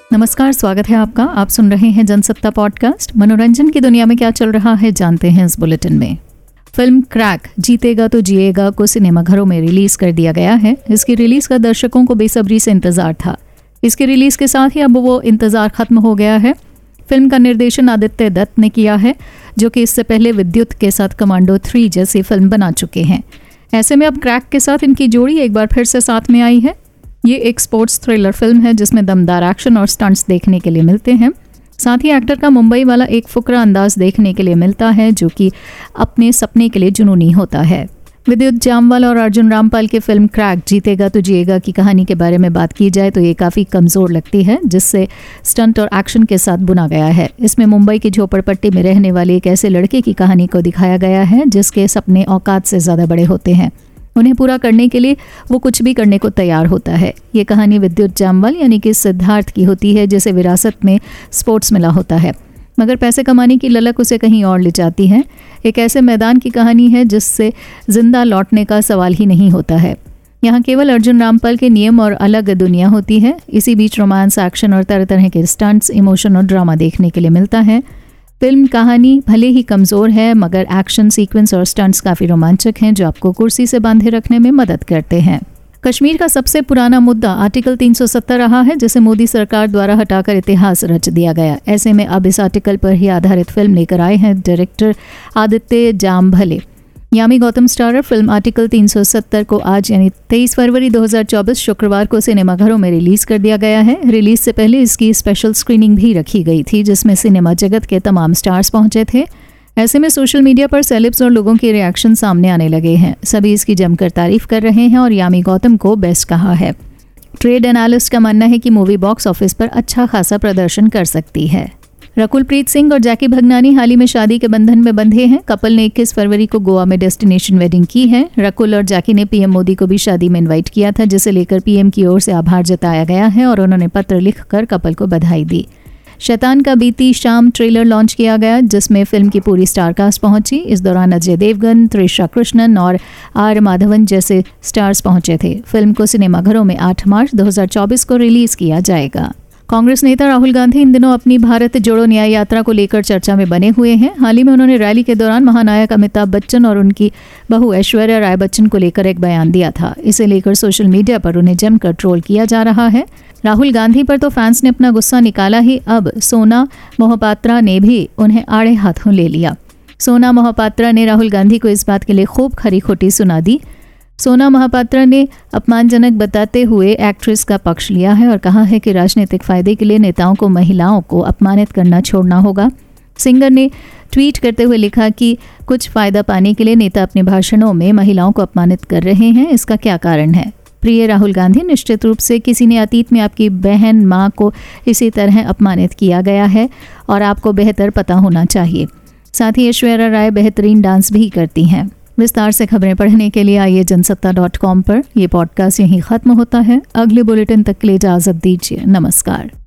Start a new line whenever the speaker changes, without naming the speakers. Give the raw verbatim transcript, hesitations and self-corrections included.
नमस्कार, स्वागत है आपका। आप सुन रहे हैं जनसत्ता पॉडकास्ट। मनोरंजन की दुनिया में क्या चल रहा है जानते हैं इस बुलेटिन में। फिल्म क्रैक जीतेगा तो जिएगा को सिनेमाघरों में रिलीज कर दिया गया है। इसकी रिलीज का दर्शकों को बेसब्री से इंतजार था। इसकी रिलीज के साथ ही अब वो इंतजार खत्म हो गया है। फिल्म का निर्देशन आदित्य दत्त ने किया है, जो कि इससे पहले विद्युत के साथ कमांडो थ्री जैसी फिल्म बना चुके हैं। ऐसे में अब क्रैक के साथ इनकी जोड़ी एक बार फिर से साथ में आई है। ये एक स्पोर्ट्स थ्रिलर फिल्म है जिसमें दमदार एक्शन और स्टंट्स देखने के लिए मिलते हैं। साथ ही एक्टर का मुंबई वाला एक फुकरा अंदाज देखने के लिए मिलता है, जो कि अपने सपने के लिए जुनूनी होता है। विद्युत जामवाल और अर्जुन रामपाल की फिल्म क्रैक जीतेगा तो जिएगा की कहानी के बारे में बात की जाए तो ये काफ़ी कमज़ोर लगती है, जिससे स्टंट और एक्शन के साथ बुना गया है। इसमें मुंबई की झोपड़पट्टी में रहने वाले एक ऐसे लड़के की कहानी को दिखाया गया है जिसके सपने औकात से ज़्यादा बड़े होते हैं। उन्हें पूरा करने के लिए वो कुछ भी करने को तैयार होता है। ये कहानी विद्युत जामवाल यानी कि सिद्धार्थ की होती है, जिसे विरासत में स्पोर्ट्स मिला होता है, मगर पैसे कमाने की ललक उसे कहीं और ले जाती है। एक ऐसे मैदान की कहानी है जिससे जिंदा लौटने का सवाल ही नहीं होता है। यहाँ केवल अर्जुन रामपाल के नियम और अलग दुनिया होती है। इसी बीच रोमांस, एक्शन और तरह तरह के स्टंट्स, इमोशन और ड्रामा देखने के लिए मिलता है। फिल्म कहानी भले ही कमज़ोर है, मगर एक्शन सीक्वेंस और स्टंट्स काफ़ी रोमांचक हैं, जो आपको कुर्सी से बांधे रखने में मदद करते हैं। कश्मीर का सबसे पुराना मुद्दा आर्टिकल तीन सौ सत्तर रहा है, जिसे मोदी सरकार द्वारा हटाकर इतिहास रच दिया गया। ऐसे में अब इस आर्टिकल पर ही आधारित फिल्म लेकर आए हैं director Aditya Jambhale. Yami Gautam starrer film article तीन सौ सत्तर को आज यानी तेईस फरवरी दो हज़ार चौबीस शुक्रवार को सिनेमाघरों में रिलीज कर दिया गया है। रिलीज से पहले इसकी स्पेशल स्क्रीनिंग भी रखी गई थी, जिसमें सिनेमा जगत के तमाम स्टार्स पहुंचे थे। ऐसे में सोशल मीडिया पर सेलेब्स और लोगों के रिएक्शन सामने आने लगे हैं। सभी इसकी जमकर तारीफ कर रहे हैं और यामी गौतम को बेस्ट कहा है। ट्रेड एनालिस्ट का मानना है कि मूवी बॉक्स ऑफिस पर अच्छा खासा प्रदर्शन कर सकती है। रकुल प्रीत सिंह और जैकी भगनानी हाल ही में शादी के बंधन में बंधे हैं। कपल ने इक्कीस फरवरी को गोवा में डेस्टिनेशन वेडिंग की है। रकुल और जैकी ने पीएम मोदी को भी शादी में इनवाइट किया था, जिसे लेकर पीएम की ओर से आभार जताया गया है और उन्होंने पत्र लिखकर कपल को बधाई दी। शैतान का बीती शाम ट्रेलर लॉन्च किया गया, जिसमें फिल्म की पूरी स्टारकास्ट पहुंची। इस दौरान अजय देवगन, त्रिशा कृष्णन और आर माधवन जैसे स्टार्स पहुंचे थे। फिल्म को सिनेमाघरों में आठ मार्च दो हज़ार चौबीस को रिलीज किया जाएगा। कांग्रेस नेता राहुल गांधी इन दिनों अपनी भारत जोड़ो न्याय यात्रा को लेकर चर्चा में बने हुए हैं। हाल ही में उन्होंने रैली के दौरान महानायक अमिताभ बच्चन और उनकी बहू ऐश्वर्या राय बच्चन को लेकर एक बयान दिया था। इसे लेकर सोशल मीडिया पर उन्हें जमकर ट्रोल किया जा रहा है। राहुल गांधी पर तो फैंस ने अपना गुस्सा निकाला ही, अब सोना मोहपात्रा ने भी उन्हें आड़े हाथों ले लिया। सोना मोहपात्रा ने राहुल गांधी को इस बात के लिए खूब खरी खोटी सुना दी। सोना मोहपात्रा ने अपमानजनक बताते हुए एक्ट्रेस का पक्ष लिया है और कहा है कि राजनीतिक फायदे के लिए नेताओं को महिलाओं को अपमानित करना छोड़ना होगा। सिंगर ने ट्वीट करते हुए लिखा कि कुछ फ़ायदा पाने के लिए नेता अपने भाषणों में महिलाओं को अपमानित कर रहे हैं, इसका क्या कारण है? प्रिय राहुल गांधी, निश्चित रूप से किसी ने अतीत में आपकी बहन माँ को इसी तरह अपमानित किया गया है और आपको बेहतर पता होना चाहिए। साथ ही ऐश्वर्या राय बेहतरीन डांस भी करती हैं। विस्तार से खबरें पढ़ने के लिए आइए जनसत्ता डॉट कॉम पर। यह पॉडकास्ट यहीं ख़त्म होता है। अगले बुलेटिन तक के लिए इजाज़त दीजिए। नमस्कार।